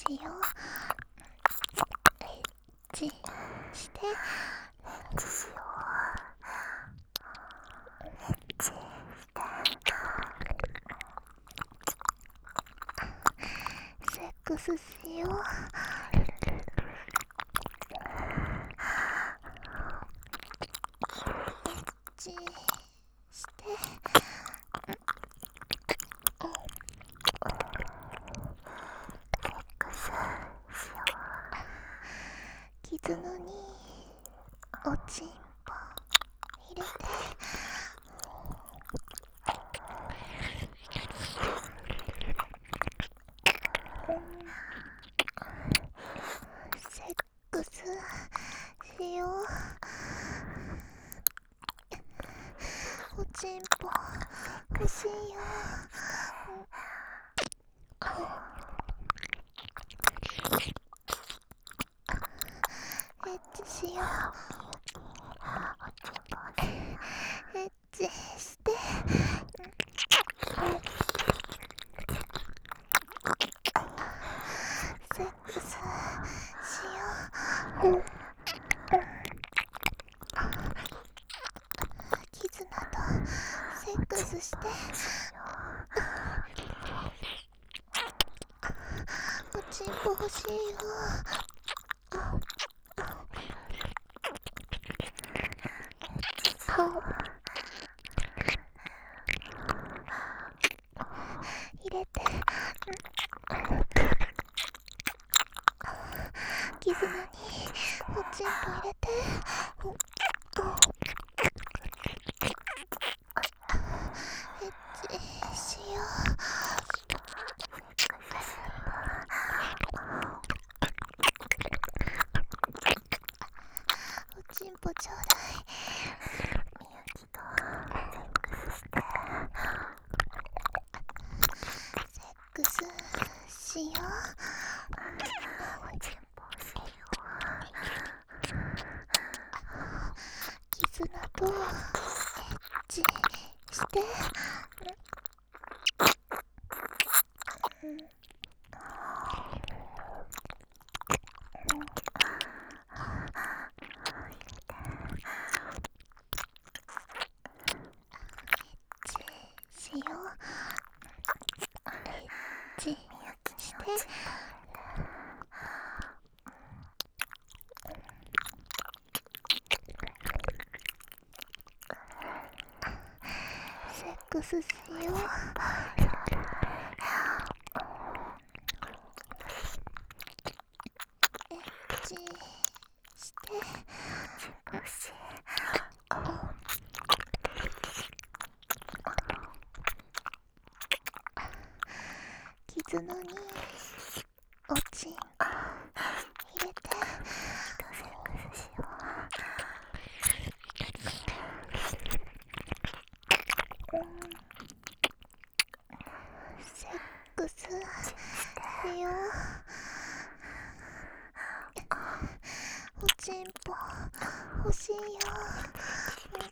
しよう。エッチして、 エッチしよう。エッチして、 セックスしよう。エッチして、 セックスしよ傷のにおちんぽ入れて、セックスしよう。おちんぽ欲しいよ。エッチしよう。 おちんぽ欲しいよ。 エッチして、セックスしよう。キズナとセックスして、おちんぽ欲しいよ。入れて、キズナにおちんぽ入れて、エッチしよう。おちんぽちょうだい。 みゆきとセックスして、 セックスしよう。 おちんぽ欲しいよ。 キズナとエッチして、しよう。エッチみゆきして、 におちんセックスしよう。エッチして、 ぽ欲しい。 傷のにおちんぽ入れて、 セックスしよセックスしよう。おちんぽ欲しいよ。